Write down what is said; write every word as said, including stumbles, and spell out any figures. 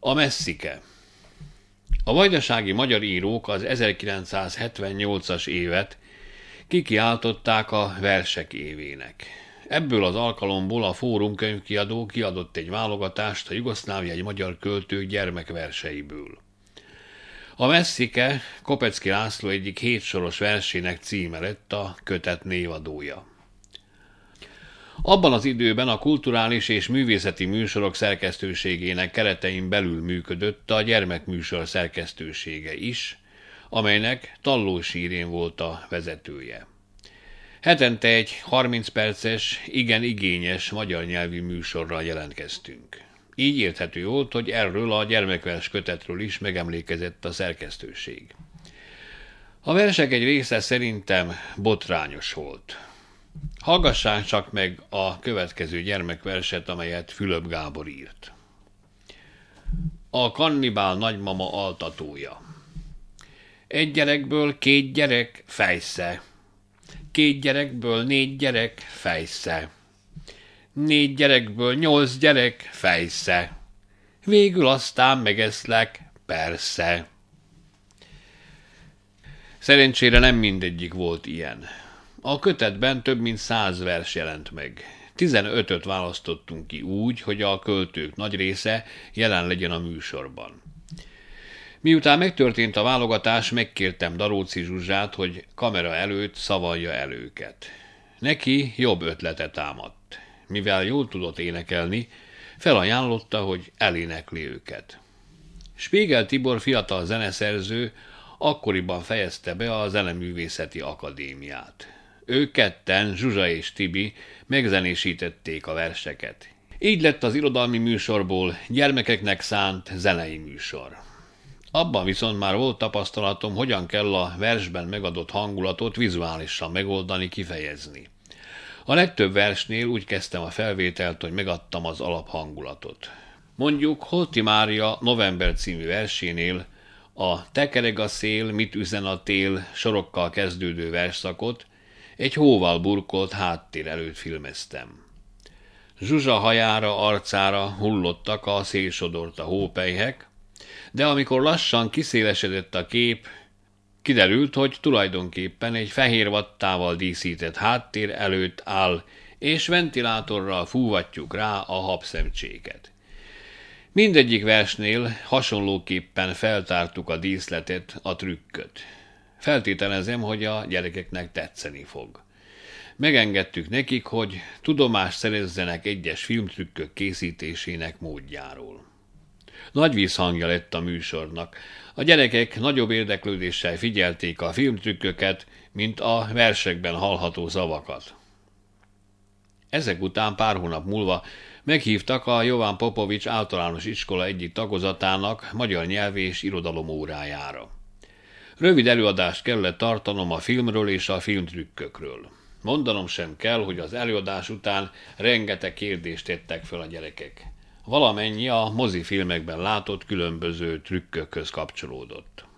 A Messzike. A vajdasági magyar írók az ezerkilencszázhetvennyolcas évet kikiáltották a versek évének. Ebből az alkalomból a Fórum könyvkiadó kiadott egy válogatást a jugoszláviai magyar költők gyermekverseiből. A Messzike Kopecki László egyik hétsoros versének címe lett, a kötet névadója. Abban az időben a kulturális és művészeti műsorok szerkesztőségének keretein belül működött a gyermekműsor szerkesztősége is, amelynek Tallós Irén volt a vezetője. Hetente egy harminc perces, igen igényes magyar nyelvi műsorral jelentkeztünk. Így érthető volt, hogy erről a gyermekvers kötetről is megemlékezett a szerkesztőség. A versek egy része szerintem botrányos volt. Hallgassák csak meg a következő gyermekverset, amelyet Fülöp Gábor írt. A kannibál nagymama altatója. Egy gyerekből két gyerek fejsze. Két gyerekből négy gyerek fejsze. Négy gyerekből nyolc gyerek fejsze. Végül aztán megeszlek, persze. Szerencsére nem mindegyik volt ilyen. A kötetben több mint száz vers jelent meg. Tizenötöt választottunk ki úgy, hogy a költők nagy része jelen legyen a műsorban. Miután megtörtént a válogatás, megkértem Daróczi Zsuzsát, hogy kamera előtt szavalja el őket. Neki jobb ötlete támadt. Mivel jól tudott énekelni, felajánlotta, hogy elénekli őket. Spégel Tibor fiatal zeneszerző akkoriban fejezte be a Zeneművészeti Akadémiát. Ők ketten, Zsuzsa és Tibi megzenésítették a verseket. Így lett az irodalmi műsorból gyermekeknek szánt zenei műsor. Abban viszont már volt tapasztalatom, hogyan kell a versben megadott hangulatot vizuálisan megoldani, kifejezni. A legtöbb versnél úgy kezdtem a felvételt, hogy megadtam az alaphangulatot. Mondjuk Holti Mária November című versénél a tekereg a szél, mit üzen a tél sorokkal kezdődő versszakot egy hóval burkolt háttér előtt filmeztem. Zsuzsa hajára, arcára hullottak a szélsodorta hópelyhek, de amikor lassan kiszélesedett a kép, kiderült, hogy tulajdonképpen egy fehér vattával díszített háttér előtt áll, és ventilátorral fúvatjuk rá a habszemcséket. Mindegyik versnél hasonlóképpen feltártuk a díszletet, a trükköt. Feltételezem, hogy a gyerekeknek tetszeni fog. Megengedtük nekik, hogy tudomást szerezzenek egyes filmtrükkök készítésének módjáról. Nagy vízhangja lett a műsornak. A gyerekek nagyobb érdeklődéssel figyelték a filmtrükköket, mint a versekben hallható szavakat. Ezek után pár hónap múlva meghívtak a Jován Popovics általános iskola egyik tagozatának magyar nyelvi és irodalom órájára. Rövid előadást kellett tartanom a filmről és a filmtrükkökről. Mondanom sem kell, hogy az előadás után rengeteg kérdést tettek fel a gyerekek. Valamennyi a mozifilmekben látott különböző trükkökhöz kapcsolódott.